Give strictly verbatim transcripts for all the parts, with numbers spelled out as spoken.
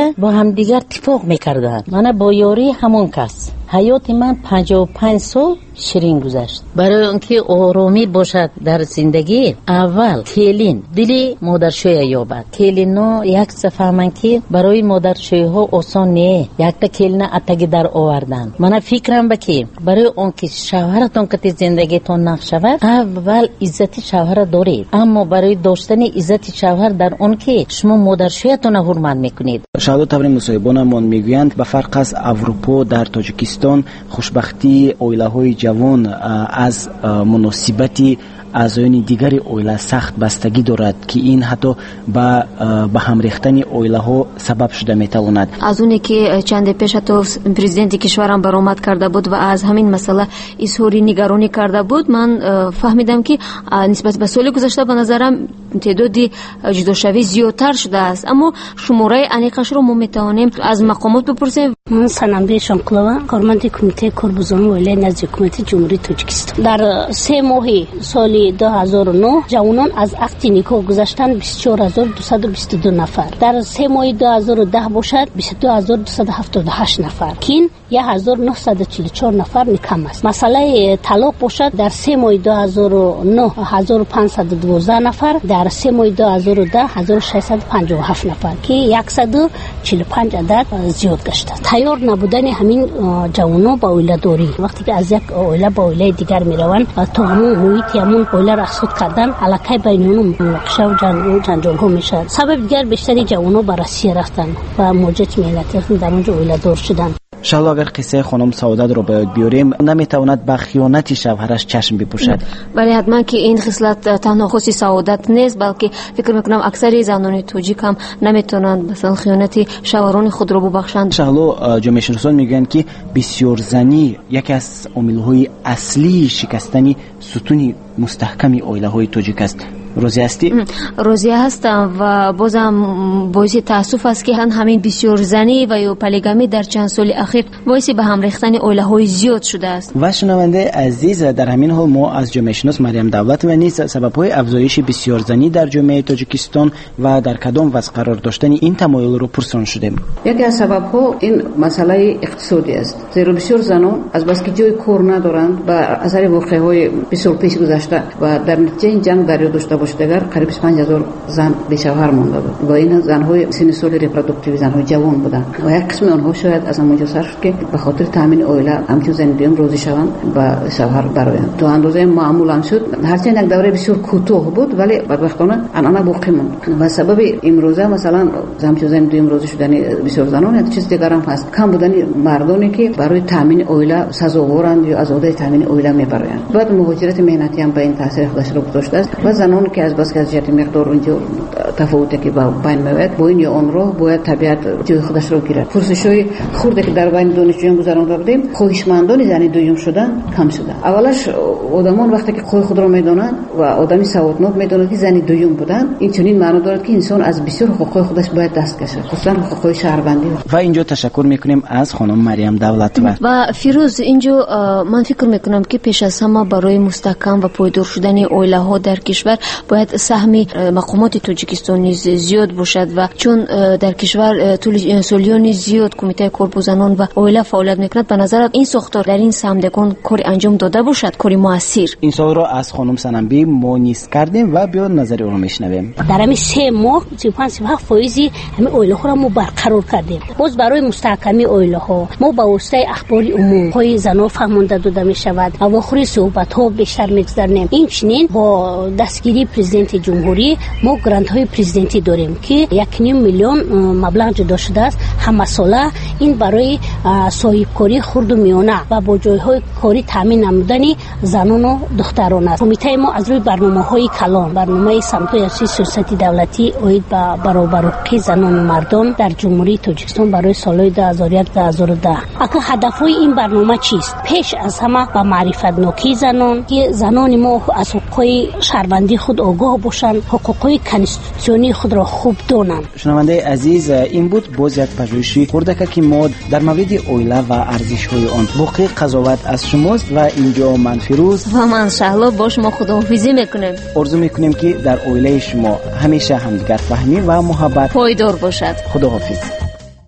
دیگه با هم دیگر اتفاق میکردن. من با یاری همون کس حیات من پنجاه و پنج سال شیرین گذشت. برای اینکه آرامی باشد در زندگی، اول کلین دلی مادرشوی یابد. کلینا یک صفحه من که برای مادرشوی ها آسان نیه. یک تا کلین اتگی در آوردن. من فکرم بکی برای اینکه شوهرتون که زندگیتون نخشود، اول عزت شوهر دارید، اما برای داشتن عزت شوهر در اون که شما مادرشویتون حرمت میکنید. شهادت تبری مصاحبانمان میگویند به فرق از اروپا در تاجیکستان خوشبختی اویله‌های جوان از مناسبتی اعضایان دیگری اویله سخت بستگی دارد که این حتی به به هم ریختن اویله ها سبب شده میتواند. از اونی که چند پیش تو پرزیدنت کشورم برآمد کرده بود و از همین مسئله اظهار نگرانی کرده بود، من فهمیدم که نسبت به سال گذشته به نظرم تعداد جداشوی زیادتر شده است، اما شماره انیقش رو ما میتوانیم از مقامات بپرسیم. من سنمده شانقلوا کارمند کمیته کارگزاران اویله نزد حکومت جمهوری تاجیکستان در سه ماه سال دو هزار و نه جوانان از عقد نیکو گذشتن بیست و چهار هزار و دویست و بیست و دو نفر، در سه ماه دو هزار و ده باشد بیست و دو هزار و دویست و هفتاد و هشت نفر، کین یک هزار و نهصد و چهل و چهار نفر کم است. مسئله طلاق باشد در سه ماه دو هزار و نه هزار و پانصد و دوازده نفر، در سه ماه دو هزار و ده هزار و ششصد و پنجاه و هفت نفر که صد و چهل و پنج عدد زیاد گشته. تیار نبودن همین جوانان با اویله داری، وقتی که از یک اویله با اویله دیگر میروند تا همون محیط همون اویله را خود کردن علاقه بین اونها مناقشه و جنجال ها میشه. سبب دیگر بیشتری جوانان به روسیه رفتن و موجود ملت در اونجا اویله دار شدن. شالا اگر قصه خانم سعادت رو باید بیاریم، نمیتواند به خیانت شوهرش چشم بپوشد. ولی حتما که این خصلت تنها خصوصی سعادت نیست، بلکه فکر میکنم اکثر زنان تاجیک هم نمیتونند مثلا خیانت شوهران خود رو ببخشند. شالا جامعه شناسان میگن که بسیار زنی یکی از عامل‌های اصلی شکستن ستون مستحکم عائله‌های تاجیک است. روزی هستی؟ روزی هستم و بازم باعث تاسف است که همین بسیار زنی و یا پلیگامی در چند سال اخیر باعث به هم ریختن عائله‌های زیاد شده است. و شنونده عزیز، در همین حال ما از جامعه شناس مریم دولت و نیز سبب‌های افزایش بسیار زنی در جامعه تاجیکستان و در کدام وضع قرار داشتن این تمایل رو پرسان شدیم. یکی از سبب‌ها این مسئله اقتصادی است، زیرا بسیار زنان از بس که جای کار ندارند و اثر واقعه‌های بسیار پیش گذشته و در نتیجه این جنگ در داشته باشدگر قریب پنج هزار زن به شوهر مانده بود و این زن‌های سن سال ریپروداکتیو، زن‌های جوان بودند و یک قسم آنها شاید از همونجا سر شد که به خاطر تامین عائله همچون زندگیشون روزی شوند و شوهر برآیند. تو اندازه معمول هم شد، هرچند یک دوره بسیار کوتاه بود ولی بدبختانه آنها باقی ماند و سبب امروزه مثلا همچون زندگی امروزی شدن بسیار زنان یک چیز دیگر هم هست، کم بودن مردانی که برای تامین عائله سزاوارند یا از عهده تامین عائله میبرند. بعد مهاجرت مهنتی هم به این تاثیر خودش رو گذاشته است و زنان که از بس که از جهت مقدار اونجا تفاوتی که با بین میاد با این یا اون رو باید طبیعت جای خودش رو گیرد. پرسش‌های خورده که در بین دانشجویان گذرانده بودیم، خواهشمندان زنی دوم شدن کم شدن. اولش آدمان وقتی که خود خود رو میدونن و آدمی سوادناک میدونن که زنی دوم بودن، این چنین معنی دارد که انسان از بسیار حقوق خودش باید دست کشه، خصوصا حقوق شهروندی. و اینجا تشکر میکنیم از خانم مریم دولت و و فیروز. اینجا من فکر میکنم که پیش از همه برای مستحکم و پایدار شدن عائله ها در کشور باید سهم مقامات تاجیکستان زیاد باشد و چون در کشور طول سالیان زیاد کمیته کارگزاران و عائله فعالیت میکند، به نظر این ساختار در این سمتگان کار انجام داده باشد، کاری موثر. این سوال را از خانم سننبی ما نیز کردیم و بیا نظر او را میشنویم. در همین سه ماه سی و پنج فایزی همه عائله ها را ما برقرار کردیم. باز برای مستحکمی عائله ها ما با واسطه اخبار عمومی های زنان فهمانده داده می شود و اواخر صحبت ها بیشتر میگذرنیم. این چنین با دستگیری پرزیدنت جمهوری ما گرانت های پرزیدنتی داریم که یک نیم میلیون مبلغ جدا شده است همه ساله. این برای صاحب کاری خرد و میانه و با جای های کاری تامین نمودنی زنان و دختران است. کمیته ما از روی برنامه های کلان، برنامه سمت‌های سیاست دولتی اوید با برابری حقوق زنان و مردان در جمهوری تاجیکستان برای سالهای دو هزار و یک تا دو هزار و ده. اگه هدفهای این برنامه چیست؟ پیش از همه با معرفت نوکی زنان که زنان ما از حقوق شهروندی خود آگاه باشند، حقوق کنستیتوسیونی خود را خوب دانند. شنونده عزیز، این بود باز یک پژوهشی خردک که ما در مورد عائله و ارزش‌های آن. باقی قضاوت از شماست و اینجا من فیروز و من شهلا با شما خداحافظی میکنیم. آرزو میکنیم که در عائله شما همیشه همدیگر فهمی و محبت پایدار باشد. خداحافظ.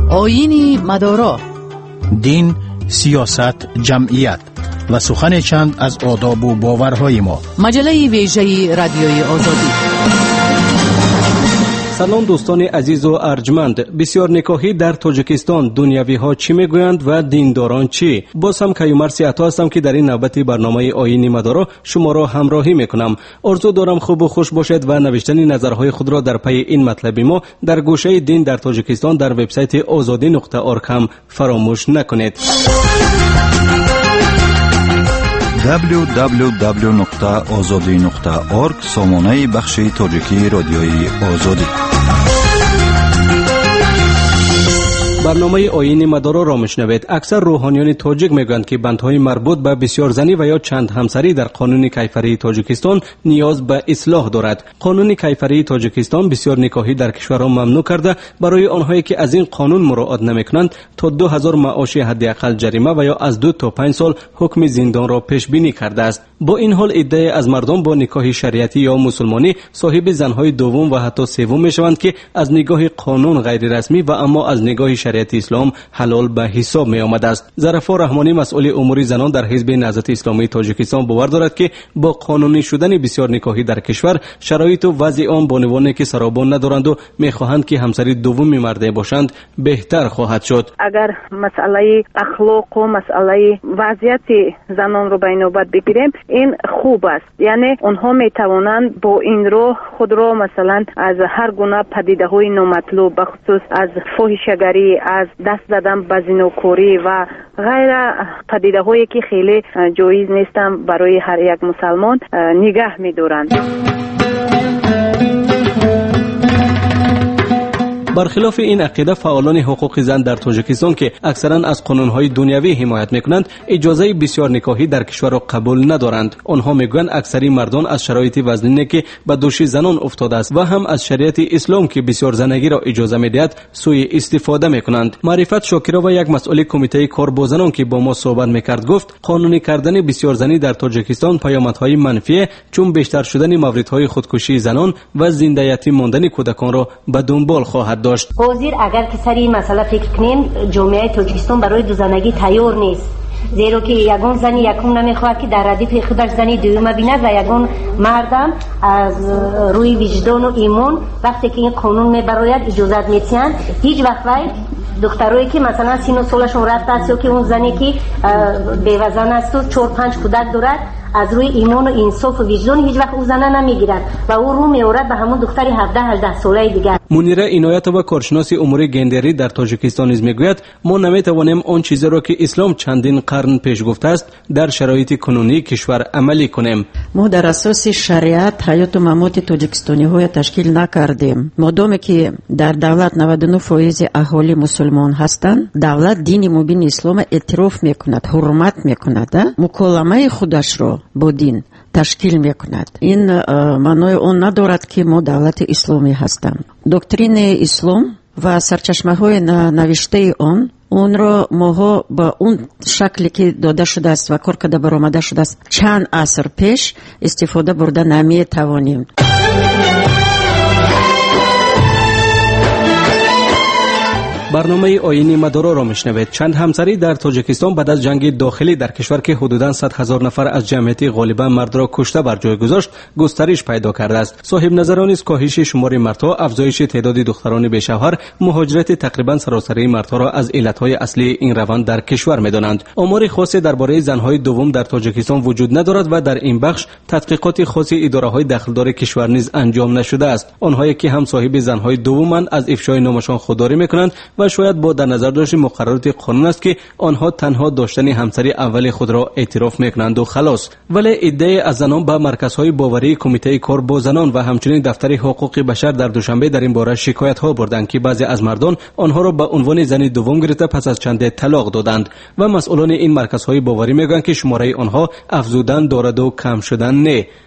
آیین مدارا، دین، سیاست، جمعیت و سخن چند از آداب و باورهای ما. مجله ویژه رادیوی آزادی. سلام دوستان عزیز و ارجمند. بسیار نکاهی در تاجیکستان، دنیوی ها چی میگویند و دینداران چی؟ باز هم کیومر سیاتا هستم که در این نوبت برنامه آیین مدارا شما را همراهی میکنم. آرزو دارم خوب و خوش باشید و نوشتن نظرهای خود را در پی این مطلب ما در گوشه دین در تاجیکستان در وبسایت آزادی نقطه اورگ هم فراموش نکنید. دبلیو دبلیو دبلیو نقطه آزادی نقطه اورگ سامانه بخش تاجیکی رادیوی آزادی. برنامه آیین مدارا را میشنوید. اکثر روحانیان تاجیک میگویند که بندهای مربوط به بسیار زنی و یا چند همسری در قانون کیفری تاجیکستان نیاز به اصلاح دارد. قانون کیفری تاجیکستان بسیار نکاحی در کشور را ممنوع کرده. برای آنهایی که از این قانون مراعات نمیکنند تا دو هزار معاش حداقل جریمه و یا از دو تا پنج سال حکم زندان را پیش بینی کرده است. با این حال عده از مردم با نکاح شریعتی یا مسلمانی صاحب زنهای دوم و حتی سوم میشوند که از نگاه قانون غیر رسمی و اما از نگاه شریعت اسلام حلال به حساب می آمده است. ظرفا رحمانی مسئول امور زنان در حزب نهضت اسلامی تاجیکستان باور دارد که با قانونی شدن بسیار نکاحی در کشور شرایط و وضع آن بانوانی که سرابان ندارند و میخواهند که همسری دوم مرده باشند بهتر خواهد شد. اگر مسئله اخلاق و مسئله وضعیت زنان رو به نوبت بگیریم این خوب است. یعنی اونها میتوانند با این راه خود را مثلا از هر گونه پدیده‌های نامطلوب به خصوص از فاحشه‌گری، از دست زدن به زناکاری و غیر پدیده‌هایی که خیلی جایز نیستن برای هر یک مسلمان نگاه می‌دارند. برخلاف این عقیده فعالان حقوق زن در تاجیکستان که اکثرا از قانون‌های دنیوی حمایت می‌کنند اجازه بسیار نکاحی در کشور را قبول ندارند. آنها میگویند اکثری مردان از شرایط وضعی که به دوش زنان افتاده است و هم از شریعت اسلام که بسیار زنگی را اجازه می‌دهد سوء استفاده می‌کنند. معرفت شاکرا و یک مسئول کمیته کار با زنان که با ما صحبت می‌کرد گفت قانونی کردن بسیار زنی در تاجیکستان پیامدهای منفی چون بیشتر شدن موردهای خودکشی زنان و زنده یتیم ماندن کودکان را به دنبال خواهد داشت. حاضر اگر که سر این مسئله فکر کنیم جامعه تاجیکستان برای دو زنگی تیار نیست، زیرا که یگان زنی یکم نمیخواهد که در ردیف خودش زنی دوم بیند و یگان مردم از روی وجدان و ایمان وقتی که این قانون میبراید اجازت میتین هیچ وقت وای دخترایی که مثلا سین و سالشون رفته است یا که اون زنی که بیوزن است و چهار پنج کودک دارد از روی ایمان و انصاف و وجدان هیچ وقت او زنه نمیگیرد و او رو میورد به همون دختری هفده هجده ساله دیگر. منیره عنایت و کارشناس امور گندری در تاجیکستان نیز میگوید ما نمیتوانیم آن چیزی را که اسلام چندین قرن پیش گفته است در شرایط کنونی کشور عملی کنیم. ما در اساس شریعت حیات و ممات تاجیکستانی های تشکیل نکردیم. مادامی که در دولت نود و نه درصد اهالی مسلمان هستند، دولت دین مبین اسلام اعتراف میکند، حرمت میکند، مکالمه خودش را با دین تشکیل میکند. این معنای اون ندارد که ما دولت اسلامی هستیم. دکترین اسلام و سرچشمه های نوشته آن اون را ماها با اون شکلی که داده شده است و کار کرده برآمده شده است چند عصر پیش استفاده برده نمی توانیم. برنامه آیین مدارا را میشنوید. چند همسری در تاجیکستان بعد از جنگ داخلی در کشور که حدوداً صد هزار نفر از جمعیت غالبا مرد را کشته بر جای گذاشت گسترش پیدا کرده است. صاحب نظران از کاهش شمار مردها، افزایش تعداد دختران بی‌شوهر، مهاجرت تقریبا سراسری مردها را از علتهای اصلی این روند در کشور می‌دانند. آمار خاصی درباره زنهای دوم در تاجیکستان وجود ندارد و در این بخش تحقیقات خاصی اداره‌های داخلدار کشور نیز انجام نشده است. آنهایی که هم صاحب زنهای دومند از افشای نامشان خودداری می‌کنند و شاید با در نظر داشت مقررات قانون است که آنها تنها داشتن همسری اول خود را اعتراف میکنند و خلاص. ولی ایده از زنان به مرکزهای باوری کمیته کار با زنان و همچنین دفتر حقوق بشر در دوشنبه در این باره شکایت ها بردند که بعضی از مردان آنها را به عنوان زن دوم گرفته پس از چند طلاق دادند و مسئولان این مرکزهای باوری میگویند که شماره آنها افزودن دارد و کم شدن نه.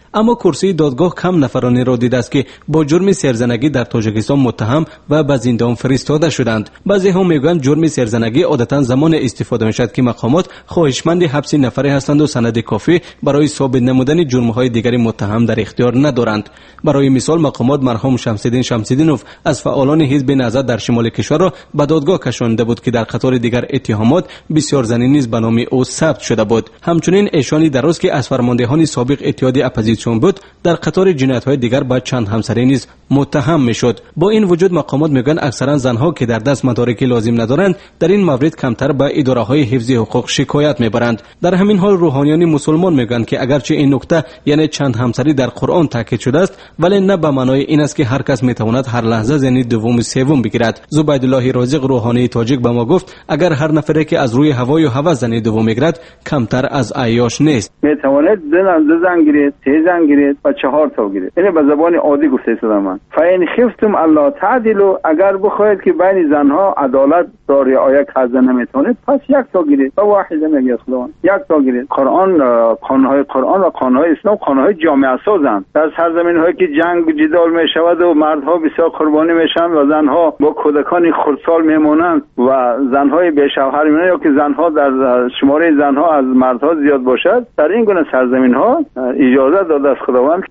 اما کرسی دادگاه کم نفرانی را دیده است که با جرم سرزنگی در تاجیکستان متهم و به زندان فرستاده شدند. بعضی ها میگویند جرم سرزنگی عادتا زمان استفاده میشد که مقامات خواهشمند حبس نفری هستند و سند کافی برای ثابت نمودن جرم‌های دیگر متهم در اختیار ندارند. برای مثال مقامات مرحوم شمس‌الدین شمس‌الدینوف از فعالان حزب نهضت در شمال کشور را به دادگاه کشانده بود که در قطار دیگر اتهامات بسیار زنی نیز به نام او ثبت شده بود. همچنین ایشانی دراز که از فرماندهان سابق اتحاد اپوزیسیون بود در قطار جنایت‌های دیگر با چند همسری نیز متهم میشد. با این وجود مقامات میگن اکثرا زنها که در دست مدارک لازم ندارند در این مورد کمتر به اداره‌های حفظ حقوق شکایت میبرند. در همین حال روحانیان مسلمان میگن که اگرچه این نکته یعنی چند همسری در قرآن تاکید شده است ولی نه به معنای این است که هر کس میتواند هر لحظه یعنی دوم و سوم بگیرد. زبیدالله رازق روحانی تاجیک به ما گفت اگر هر نفری که از روی هوای و هوس زنی دوم میگیرد کمتر از عیاش نیست. میتواند دو زن گیرد، سه زن گیرد و چهار تا گیرد. این به زبان عادی گفته شده من. فاین خفتم الله تعدلوا، اگر بخواید که بین زنها عدالت را رعایت کردن نمیتونید پس یک تا گیرید و واحده میگه خداوند یک تا گیرید. قرآن قانونهای قرآن و قانونهای اسلام قانونهای جامعه سازند. در سرزمین‌هایی که جنگ جدال میشود و مردها بسیار قربانی میشن و زنها با کودکان خردسال میمونند و زنهای بی شوهر میمونند یا که زنها در شماره زنها از مردها زیاد باشد، در این گونه سرزمین‌ها اجازه داده است خداوند.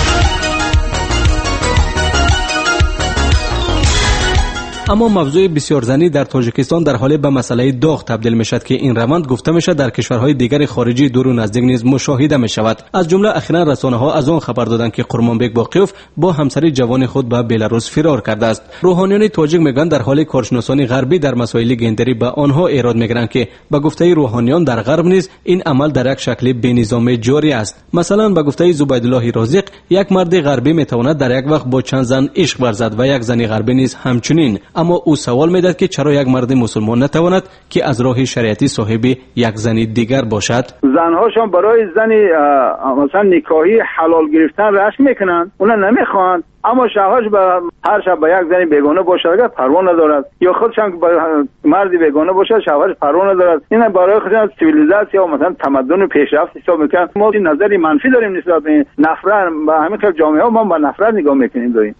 اما موضوع بسیار زنی در تاجیکستان در حال به مسئله داغ تبدیل می شد که این روند گفته می شد در کشورهای دیگر خارجی دور و نزدیک نیز مشاهده می شود. از جمله اخیراً رسانه ها از آن خبر دادند که قرمانبک باقیوف با همسر جوان خود به بلاروس فرار کرده است. روحانیان تاجیک میگن در حال کارشناسان غربی در مسائل گندری به آنها ایراد میگیرند که به گفته روحانیان در غرب نیز این عمل در یک شکل بینظام جاری است. مثلا به گفته زبیدالله رازق یک مرد غربی میتواند در یک وقت با چند زن عشق ورزد و یک زن غربی نیز همچنین. اما او سوال می‌دهد که چرا یک مرد مسلمان نتواند که از راه شریعتی صاحب یک زن دیگر باشد؟ زنهاشون برای زن مثلا نکاحی حلال گرفتن رشک میکنن، اونا نمیخوان، اما شوهرش به هر شب با یک زن بیگانه باشد اگر پروا ندارد یا خودشان با مردی بیگانه باشد شوهرش پروا ندارد. این برای خودشان سیویلیزاسیون یا مثلا تمدن پیشرفت حساب میکنن. ما این نظری منفی داریم نسبت به نفرت و همین خیلی جامعه ها ما با نفرت نگاه میکنیم داریم.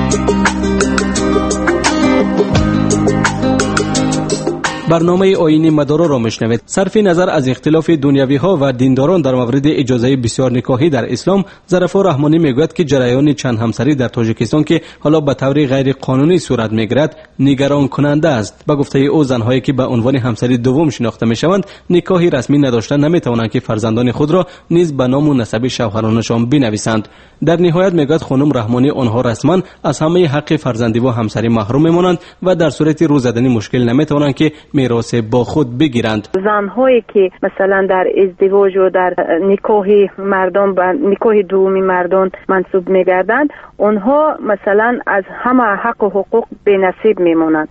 برنامه آیین مدارا را میشنوید. صرف نظر از اختلاف دنیوی ها و دینداران در مورد اجازه بسیار نکاحی در اسلام، ظرفا رحمانی میگوید که جریان چند همسری در تاجیکستان که حالا به طور غیر قانونی صورت میگیرد نگران کننده است. به گفته او زنهایی که به عنوان همسری دوم شناخته میشوند نکاحی رسمی نداشته نمیتوانند که فرزندان خود را نیز به نام و نسب شوهرانشان بنویسند. در نهایت میگوید خانم رحمانی آنها رسما از همه حق فرزندی و همسری محروم میمانند و در صورت رو زدن مشکل نمیتوانند که میراث با خود بگیرند. زنهایی که مثلا در ازدواج و در نکاح مردان و نکاح دومی مردان منصوب میگردند، اونها مثلا از همه حق و حقوق بی نصیب میمونند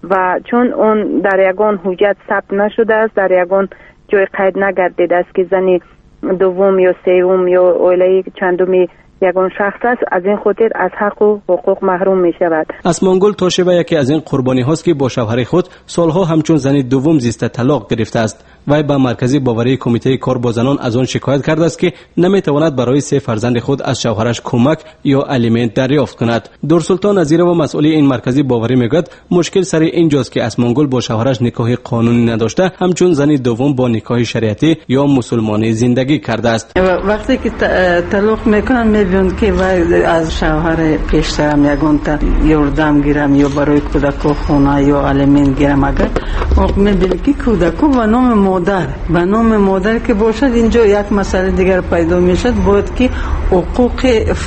و چون اون در یگان حجت ثبت نشده است، در یگان جای قید نگردیده است که زنی دوم یا سوم یا اولی چندمی یگان شخص است، از این خاطر از حق و حقوق محروم می شود. اسمانگل توشیبه یکی از این قربانی هاست که با شوهر خود سالها همچون زن دوم زیسته طلاق گرفته است. وی به مرکزی باوری کمیته کار با زنان از آن شکایت کرده است که نمیتواند برای سه فرزند خود از شوهرش کمک یا الیمنت دریافت کند. دورسلطان نظیر و مسئول این مرکزی باوری میگوید مشکل سر اینجاست که اسمانگل با شوهرش نکاح قانونی نداشته، همچون زن دوم با نکاح شریعتی یا مسلمانی زندگی کرده است. وقتی که طلاق میکنن میبینن که وی از شوهر پیشترم یگان تا یردم گیرم یا برای کودکو خونه یا الیمنت گیرم، اگر وقت میبینن که کودکو و نام مادر به نام مادر که باشد، اینجا یک مسئله دیگر پیدا میشد، باید که حقوق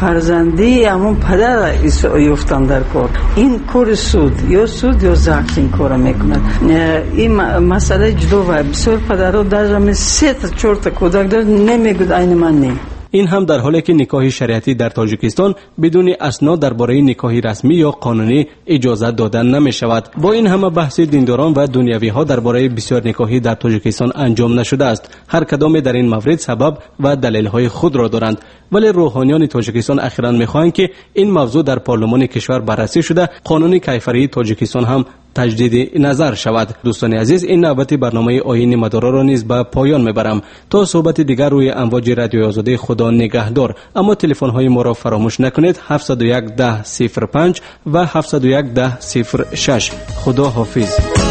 فرزندی همون پدر یفتن در کار. این کار سود یا سود یا زخم این کار میکند. این مسئله جدا و بسیار پدرها در جمع سه تا چهار تا کودک دارد نمیگوید این من نیم. این هم در حالی که نکاح شریعتی در تاجیکستان بدون اسناد درباره نکاح رسمی یا قانونی اجازه دادن نمی شود. با این همه بحث دینداران و دنیوی ها درباره بسیار نکاحی در تاجیکستان انجام نشده است. هر کدام در این مورد سبب و دلیل های خود را دارند، ولی روحانیان تاجیکستان اخیراً می‌خواهند که این موضوع در پارلمان کشور بررسی شده قانون کیفری تاجیکستان هم تجدید نظر شود. دوستان عزیز، این نوبت برنامه آیین مدارا را نیز به پایان میبرم. تا صحبت دیگر روی امواج رادیوی آزادی، خدا نگهدار. اما تلفن های ما را فراموش نکنید: هفت صفر یک ده صفر پنج و هفت صفر یک ده صفر شش. خدا حافظ.